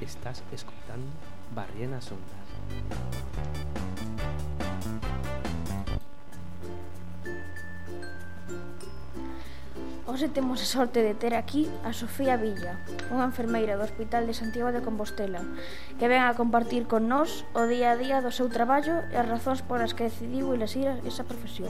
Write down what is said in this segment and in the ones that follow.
Estás escoitando Barrienas Ondas. Hoxe temos a sorte de ter aquí a Sofía Villa, unha enfermeira do Hospital de Santiago de Compostela, que ven a compartir con nós o día a día do seu traballo e as razóns polas que decidiu elegir esa profesión.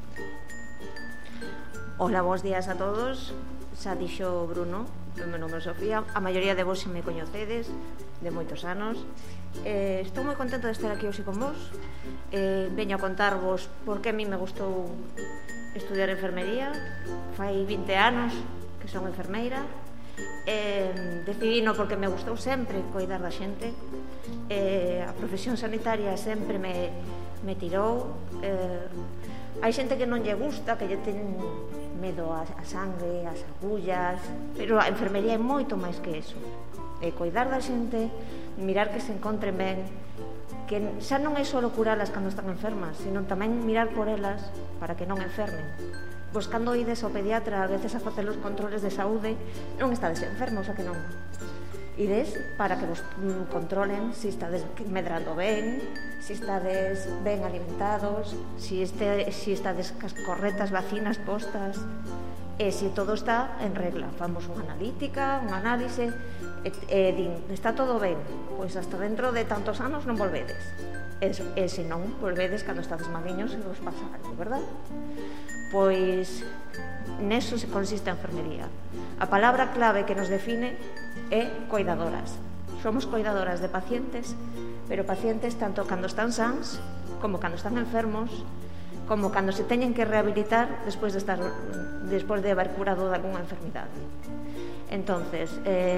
Hola, bons días a todos. Xa dixo Bruno, o meu nome é Sofía. A maioría de vos se me coñecedes de moitos anos. Estou moi contenta de estar aquí hoxe con vos. Veño a contarvos por que a mí me gustou estudiar enfermería. Fai 20 anos que son enfermeira. Decidino porque me gustou sempre coidar da xente. A profesión sanitaria sempre me tirou. Hai xente que non lle gusta, que lle ten medo a sangue, as agullas, pero a enfermería é moito máis que eso. Coidar da xente, mirar que se encontren ben, que xa non é só curalas cando están enfermas, sino tamén mirar por elas para que non enfermen. Vos cando ides ao pediatra a veces a facer os controles de saúde, non estades enfermos, a que non? Ides para que vos controlen se estades medrando ben, se estades ben alimentados, se estades cas correctas vacinas postas, e se todo está en regla. Famos unha analítica, un análise, din, está todo ben, pois hasta dentro de tantos anos non volvedes. E se non, volvedes cando estades maliños e vos pasa algo, verdad? Pois neso se consiste a enfermería. A palabra clave que nos define é coidadoras. Somos coidadoras de pacientes, pero pacientes tanto cando están sans, como cando están enfermos, como cando se teñen que rehabilitar despois de haber curado de algunha enfermidade. Entonces,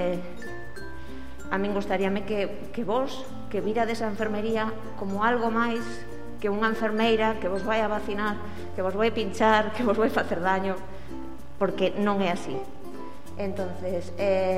a min gustaríame que vos, que virades a enfermería como algo máis que unha enfermeira que vos vai a vacinar, que vos vai pinchar, que vos vai facer daño, porque non é así. Entonces,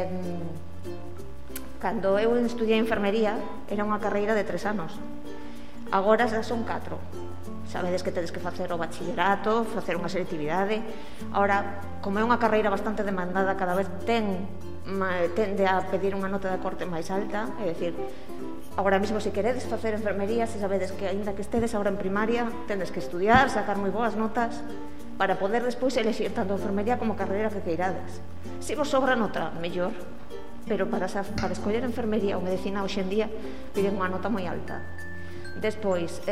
cando eu estudiei enfermería, era unha carreira de 3 anos. Agora xa son 4. Sabedes que tedes que facer o bachillerato, facer unha selectividade. Ahora, como é unha carreira bastante demandada, cada vez tende a pedir unha nota de corte máis alta, é dicir, agora mesmo se queredes facer enfermería, se sabedes que aínda que estedes agora en primaria, tendes que estudiar, sacar moi boas notas para poder despois elexir tanto a enfermería como a carreira que queirades. Se vos sobra nota, mellor, pero para escoller enfermería ou medicina hoxe en día piden unha nota moi alta. Despois,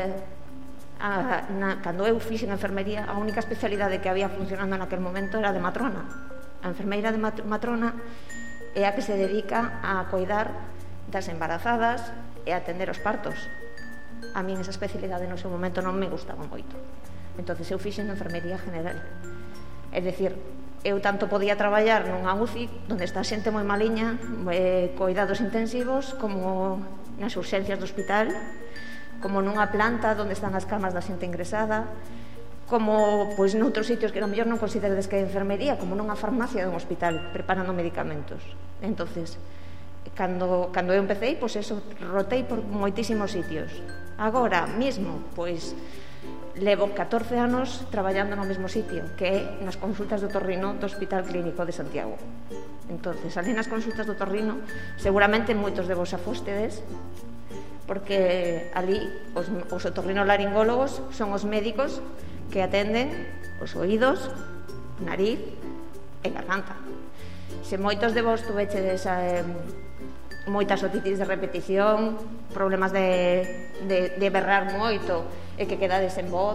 cando eu fixen enfermería, a única especialidade que había funcionando naquel momento era de matrona. A enfermeira de matrona é a que se dedica a coidar das embarazadas e a atender os partos. A min esa especialidade no seu momento non me gustaba moito. Entonces eu fixen enfermería general. É dicir, eu tanto podía traballar nunha UCI onde está xente moi maliña, coidados intensivos, como nas urxencias do hospital, como nunha planta onde están as camas da xente ingresada, como pois noutros sitios que a mellor non consideredes que é enfermería, como nunha farmacia dun hospital preparando medicamentos. Entonces, cando eu empecé, pois eso, rotei por moitísimos sitios. Agora mesmo, pois levo 14 anos traballando no mesmo sitio, que é nas consultas do Torrino do Hospital Clínico de Santiago. Entonces, ali nas consultas do Torrino, seguramente moitos de vos xa fostedes, porque ali os otorrinolaringólogos son os médicos que atenden os oídos, nariz e garganta. Se moitos de vos tuvechedes moitas otitis de repetición, problemas de berrar moito e que quedades en voz,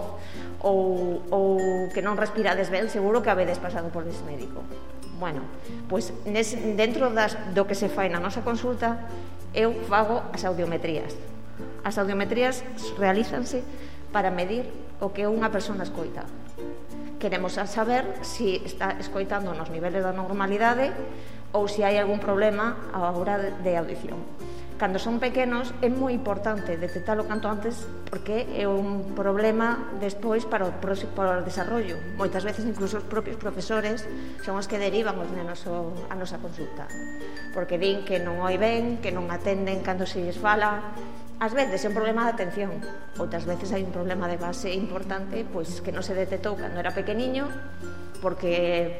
ou que non respirades ben, seguro que habedes pasado por ese médico. Bueno, pois dentro do que se fai na nosa consulta, eu fago as audiometrías. As audiometrías realízanse para medir o que unha persona escoita. Queremos saber se está escoitando nos niveles da normalidade ou se hai algún problema á hora de audición. Cando son pequenos é moi importante detectalo canto antes, porque é un problema despois para o desarrollo. Moitas veces incluso os propios profesores son os que derivan os nenos a nosa consulta, porque din que non oi ben, que non atenden cando se lles fala. Ás veces é un problema de atención, outras veces hai un problema de base importante, pois que non se detectou cando era pequeniño, porque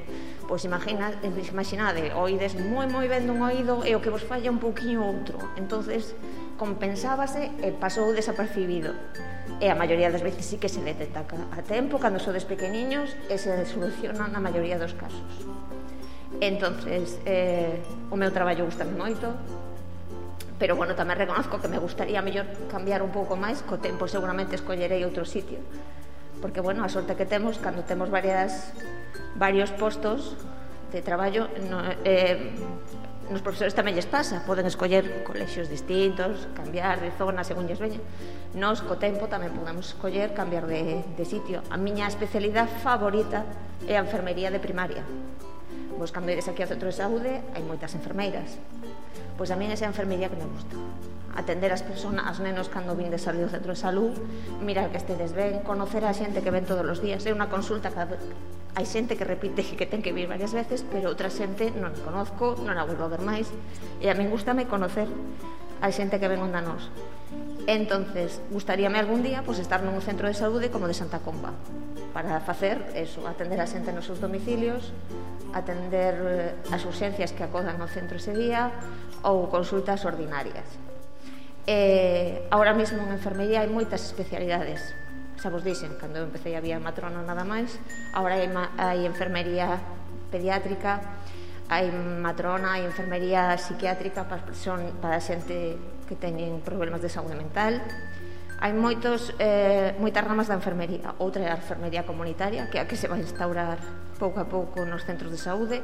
Pois imaginade, oídes moi ben dun oído e o que vos falla un pouquiño outro. Entonces, compensábase e pasou desapercibido. E a maioría das veces sí que se detecta a tempo, cando sodes pequeniños, e se soluciona na maioría dos casos. Entonces, o meu traballo gustame moito, pero, bueno, tamén reconozco que me gustaría mellor cambiar un pouco máis, co tempo seguramente escollerei outro sitio. Porque, bueno, a sorte que temos, cando temos varios postos de traballo, nos profesores tamén lles pasa, poden escoller colexios distintos, cambiar de zona según lles veña. Nos, co tempo, tamén podemos escoller cambiar de sitio. A miña especialidade favorita é a enfermería de primaria. Pois cando ides aquí ao centro de saúde hai moitas enfermeiras. Pois a min esa enfermería que me gusta. Atender as personas, as nenos cando vin de salir do centro de salud, mirar que estedes ben, conocer a xente que ven todos os días. É unha consulta que hai xente que repite que ten que vir varias veces, pero outra xente non a conozco, non a volvo a ver máis, e a min gustame conocer a xente que ven onda nós. Entonces, gustaríame algún día estar nun centro de saúde como de Santa Comba, para facer eso, atender a xente nos seus domicilios, atender as urxencias que acodan ao centro ese día ou consultas ordinarias. Ahora mesmo en enfermería hai moitas especialidades. Xa vos dixen, cando eu empecé había matrona nada máis, agora hai enfermería pediátrica, hai matrona, hai enfermería psiquiátrica para xente que teñen problemas de saúde mental. Hai moitas ramas da enfermería. Outra é a enfermería comunitaria, que é a que se vai instaurar pouco a pouco nos centros de saúde,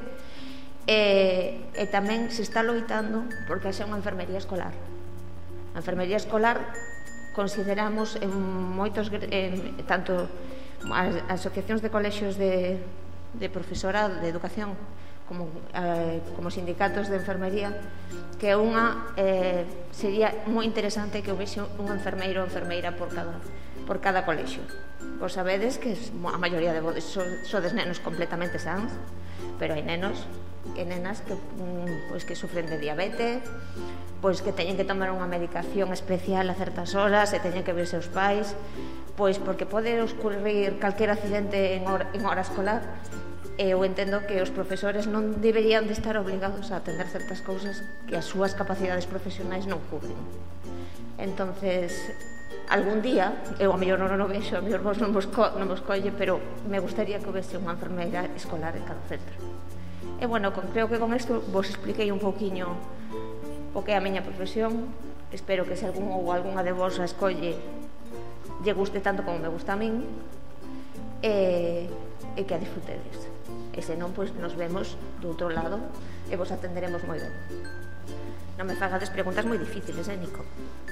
e tamén se está loitando porque haxa unha enfermería escolar. A enfermería escolar consideramos en moitos, tanto as asociacións de colexios de profesorado, de educación, como sindicatos de enfermería, que sería moi interesante que houvese un enfermeiro ou enfermeira por cada colexio. Vos sabedes que a maioría de vos sodes nenos completamente sans, pero hai nenos e nenas que sufren de diabetes, pois que teñen que tomar unha medicación especial a certas horas e teñen que ver seus pais, pois porque pode ocurrir calquer accidente en hora escolar. Eu entendo que os profesores non deberían de estar obligados a atender certas cousas que as súas capacidades profesionais non cubren. Entonces, algún día, eu a mellor non o vexo, a mellor vos non vos colle, pero me gustaría que houvese unha enfermeira escolar en cada centro. E, bueno, creo que con isto vos expliquei un pouquiño o que é a miña profesión. Espero que se algún ou algunha de vos a escolle lle guste tanto como me gusta a min, e que a disfrutedes. E se non, pois nos vemos do outro lado e vos atenderemos moi ben. Non me fagades preguntas moi difíciles, Nico?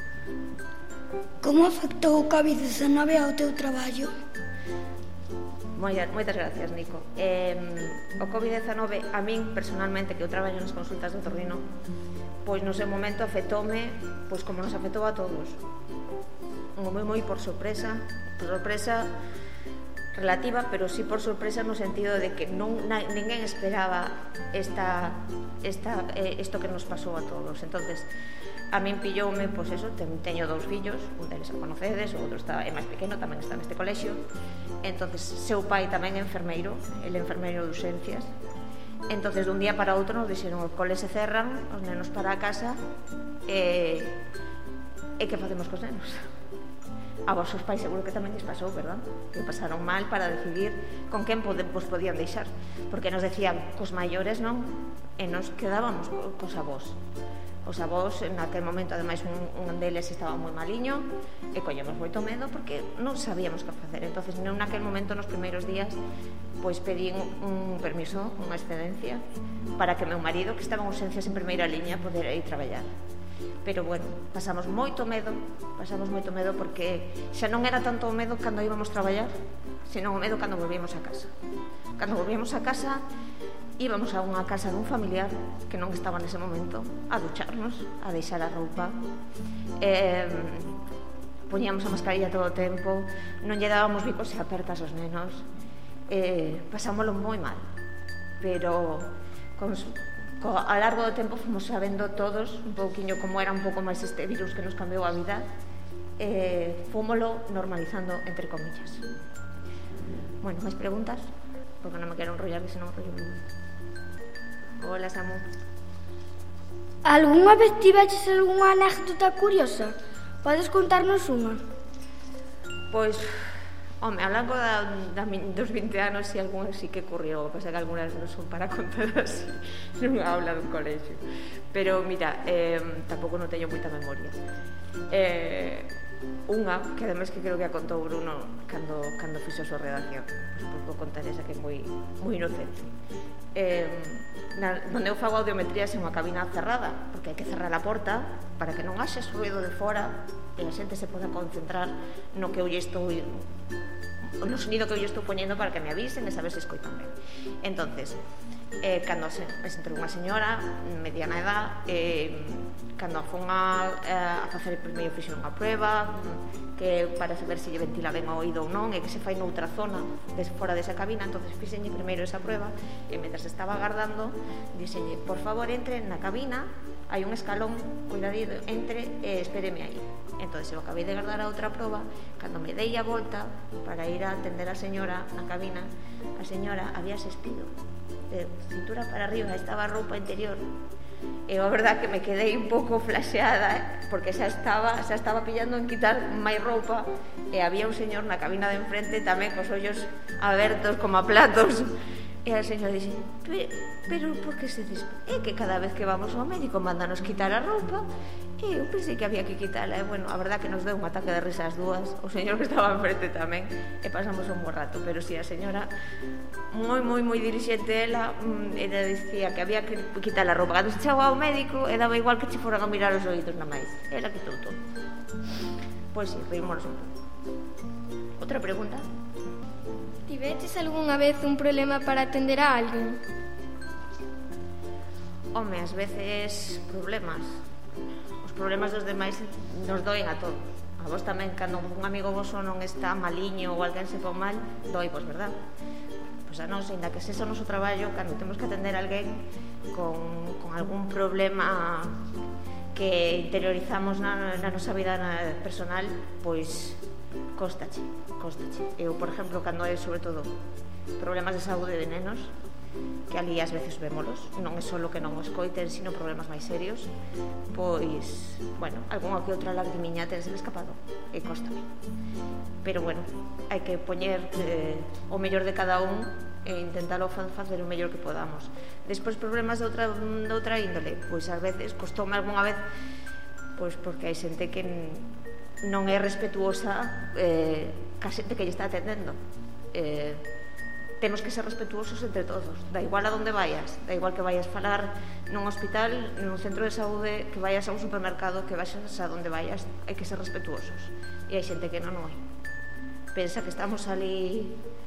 Como afectou o COVID-19 ao teu traballo? Moitas gracias, Nico. O COVID-19, a min, personalmente, que eu traballo nas consultas de otorrino, pois no seu momento afectoume, pois como nos afectou a todos. Moi por sorpresa relativa, pero sí por sorpresa no sentido de que ninguén esperaba isto que nos pasou a todos. Entonces, a min pilloume, pois eso, teño 2 fillos, un deles a conocedes, o outro é máis pequeno, tamén está neste colexio. Entonces, seu pai tamén é enfermeiro, ele é enfermeiro de urxencias. Entonces, dun día para outro nos dixeron: os coles se cerran, os nenos para a casa, e que facemos cos nenos? A vosos pais seguro que tamén lles pasou, verdad? Que pasaron mal para decidir con quen vos podían deixar, porque nos decían cos maiores non, e nos quedábamos cos avós. Os avós, naquel momento, ademais, un deles estaba moi maliño, e collemos moito medo porque non sabíamos que facer. Entonces, naquel momento, nos primeiros días, pois pedín un permiso, unha excedencia, para que meu marido, que estaba en urxencias en primeira liña, poder ir traballar. Pero, bueno, pasamos moito medo porque xa non era tanto o medo cando íbamos traballar, senón o medo cando volvíamos a casa. Cando volvíamos a casa, íbamos a unha casa dun familiar que non estaba nese momento, a ducharnos, a deixar a roupa, poñíamos a mascarilla todo o tempo, non lle dábamos bicos e apertas aos nenos, pasámoslo moi mal, pero a largo do tempo fomos sabendo todos un pouquiño como era un pouco máis este virus que nos cambiou a vida, fómolo normalizando, entre comillas. Bueno, máis preguntas? porque non me quero enrollar, que senón enrollo moi. Hola, Samu. Algúnha vez tiveches algunha anécdota curiosa? Podes contarnos unha? Pois, home, ao longo dos 20 anos si algunha sí que ocurrió, o que pasa que algunhas non son para contar así nunha aula dun colexio. Pero mira, tampouco non teño moita memoria. Unha, que ademais que creo que a contou Bruno cando fixo a súa redacción, pois pouco contar esa que é moi inocente. Donde eu fago audiometrías en unha cabina cerrada, porque hai que cerrar a porta para que non haxe ruido de fora e a xente se poda concentrar no que eu lle estou, no sonido que eu lle estou poñendo, para que me avisen e saber se escoitan ben. Entonces, cando se entrou unha señora mediana edad, cando a fon a facer primeiro fixo unha prueba que para saber se lle ventila ben o oído ou non, e que se fai noutra zona fora desa cabina. Entonces fixenlle primeiro esa prueba e mentre estaba agardando dixenlle, por favor, entre na cabina, hai un escalón, cuidadido, entre e espéreme aí. Entonces eu acabei de agardar a outra proba, cando me dei a volta para ir a atender a señora na cabina, a señora había sestido de cintura para arriba, estaba a roupa interior. E a verdad que me quedei un pouco flasheada, porque xa estaba pillando en quitar máis roupa, e había un señor na cabina de enfrente tamén cos ollos abertos como a platos. E a señora dixe, pero por que se diz? É que cada vez que vamos ao médico mándanos quitar a roupa, e eu pensei que había que quitala. E bueno, a verdad que nos deu un ataque de risa as dúas, o señor que estaba enfrente tamén, e pasamos un bo rato. Pero si a señora moi dirixente, ela dicía que había que quitar a roupa. Cando se chegou ao médico, e daba igual que che foran a mirar os oídos na máis, ela quitou todo. Pois si, reímonos un pouco. Outra pregunta? Tiveches algunha vez un problema para atender a alguén? Home, ás veces problemas. Os problemas dos demais nos doen a todos. A vos tamén, cando un amigo voso non está maliño ou alguén se pon mal, doi vos, verdad? Pois a nos, ainda que sexa o noso traballo, cando temos que atender a alguén con algún problema que interiorizamos na nosa vida personal, pois costache. Eu, por exemplo, cando hai sobre todo problemas de saúde de nenos, que ali ás veces vémolos, non é só que non o escoiten, sino problemas máis serios, pois, bueno, algunha que outra lagrimiña tense escapado, e cóstame. Pero, bueno, hai que poñer o mellor de cada un e intentalo facer o mellor que podamos. Despois, problemas de outra índole, pois ás veces costoume algunha vez, pois porque hai xente que non é respetuosa ca xente que lle está atendendo. Temos que ser respetuosos entre todos, da igual a donde vayas, da igual que vayas falar nun hospital, nun centro de saúde, que vayas a un supermercado, que vayas a donde vayas, hai que ser respetuosos. E hai xente que non o é. Pensa que estamos ali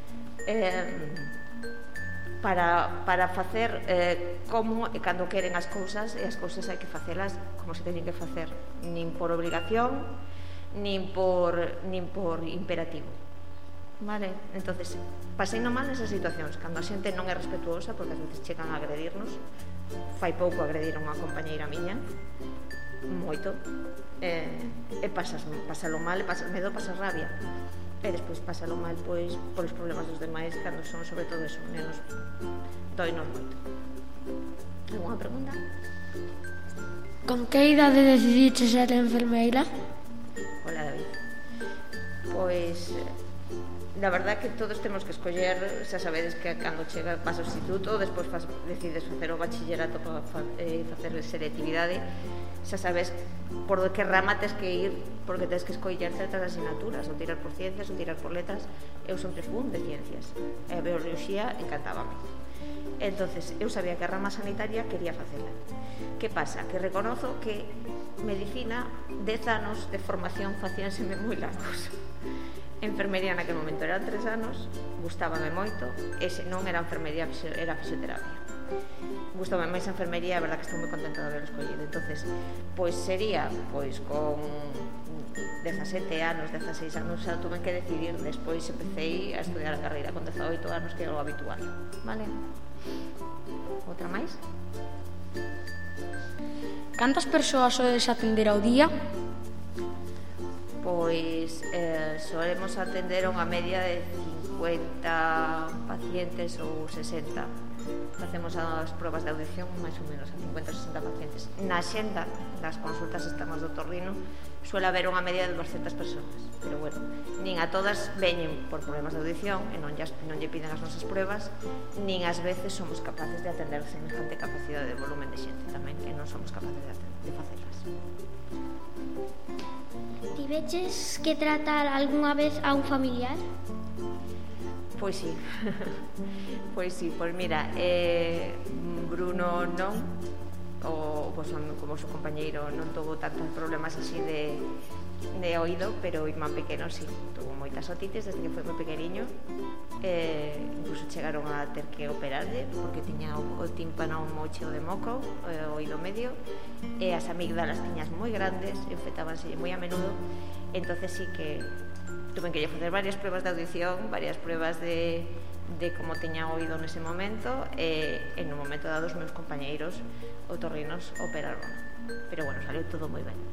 para facer como e cando queren as cousas, e as cousas hai que facelas como se teñen que facer, nin por obligación, nin por imperativo. Vale? Entonces, pasei no mal nesas situacións, cando a xente non é respetuosa, porque ás veces chegan a agredirnos. Fai pouco agrediron a compañeira miña, moito, e pasalo mal, e pasas medo, pasas rabia, e despois pasalo mal, pois, polos problemas dos demais, cando son, sobre todo, esos nenos, doinos moito. Alguna pregunta? Con que idade decidiches ser enfermeira? Hola, David. Pois, la verdad que todos temos que escoller, xa sabedes que cando vas ao instituto, despois decides facer o bachillerato para facer selectividade, xa sabes por que rama tens que ir, porque tens que escoller certas asignaturas, ou tirar por ciencias, ou tirar por letras. Eu sempre fui de ciencias, e a bioloxía encantábame. Entonces, eu sabía que a rama sanitaria quería facela. Que pasa? Que reconozo que medicina, 10 anos de formación facíanseme moi largos. Enfermería naquele momento eran 3 anos, gustábame moito, e se non era enfermería, era fisioterapia. Gustábame máis a enfermería, a verdad que estou moi contenta de haber escollido. Entonces, pois sería, pois con 17 anos, 16 anos, xa tuve que decidir. Despois empecé a estudiar a carreira con 18 anos, que é o habitual. Vale? Outra máis? Cantas persoas sodes atender ao día? Pois solemos atender unha media de pacientes ou 60. Facemos as probas de audición máis ou menos a 50 ou 60 pacientes. Na xenda, nas consultas externas do otorrino, suele haber unha media de 200 personas, pero bueno, nin a todas veñen por problemas de audición e non lle piden as nosas pruebas, nin ás veces somos capaces de atender semejante capacidade de volumen de xente tamén, e non somos capaces de facelas. Tiveches que tratar algunha vez a un familiar? Pois sí, pois mira, Bruno non, como o seu compañeiro non tuvo tantos problemas así de oído, pero o irmán pequeno sí, tuvo moitas otites desde que foi moi pequeniño, incluso chegaron a ter que operarlle porque tiña o tímpano moi cheo de moco, o oído medio, e as amígdalas tiñas moi grandes, infectábanse moi a menudo, entonces sí que tuve que facer varias pruebas de audición, varias pruebas de como tiña oído nese momento, e no momento dado os meus compañeiros otorrinos operaron, pero bueno, saliu todo moi ben.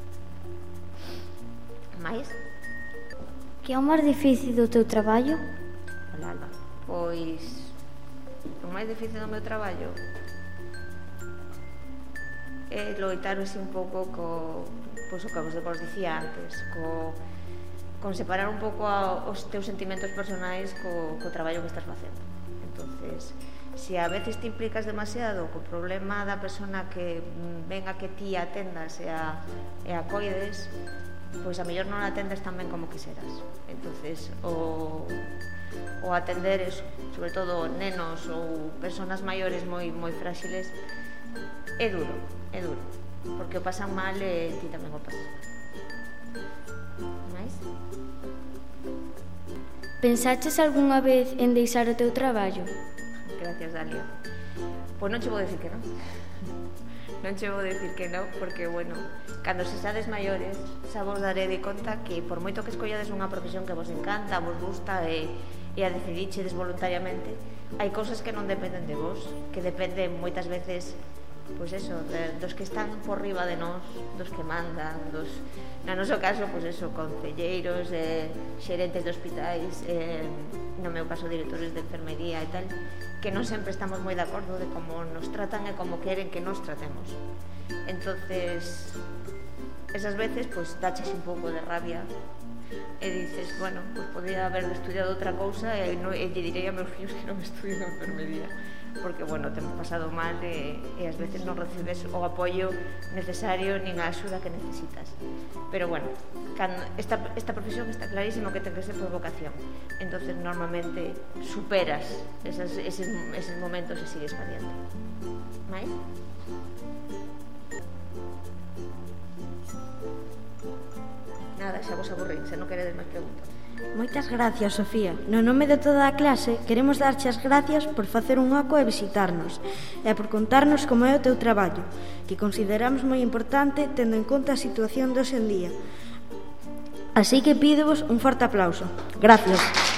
Mais? Que é o máis difícil do teu traballo? Hola, Alba. Pois o máis difícil do meu traballo é loitar así un pouco pois o que vos dicía antes, con separar un pouco os teus sentimentos personais co traballo que estás facendo. Entonces, se a veces te implicas demasiado co problema da persona que venga que ti atendas e a coides, pois a mellor non atendes tan ben como quixeras. Entonces, o atender eso, sobre todo nenos ou personas maiores moi frágiles, é duro, porque o pasan mal e ti tamén o pasas mal. Mais? Pensaches algunha vez en deixar o teu traballo? Gracias, Dalia. Pois non che vou decir que non. Non che vou decir que non, porque, bueno, cando se sades maiores, xa vos daré de conta que por moito que escollades unha profesión que vos encanta, vos gusta e a decidichedes voluntariamente, hai cousas que non dependen de vos, que dependen moitas veces, pois eso, dos que están por riba de nós, dos que mandan, no noso caso, pois eso, concelleiros, xerentes de hospitais, no meu caso, directores de enfermería e tal, que non sempre estamos moi de acordo de como nos tratan e como queren que nos tratemos. Entonces, esas veces, pois, daches un pouco de rabia e dices, bueno, pois podía haber estudiado outra cousa e lle direi a meus fillos que non estudien enfermería, porque, bueno, temos pasado mal e ás veces non recibes o apoio necesario nin a axuda que necesitas. Pero, bueno, esta profesión está clarísimo que ten que ser por vocación. Entonces, normalmente, superas eses momentos e sigues adiante. Mais? Nada, xa vos aburrín, se non queredes máis preguntas. Moitas gracias, Sofía. No nome de toda a clase, queremos darche as gracias por facer un oco e visitarnos e por contarnos como é o teu traballo, que consideramos moi importante tendo en conta a situación de hoxe en día. Así que pídevos un forte aplauso. Gracias.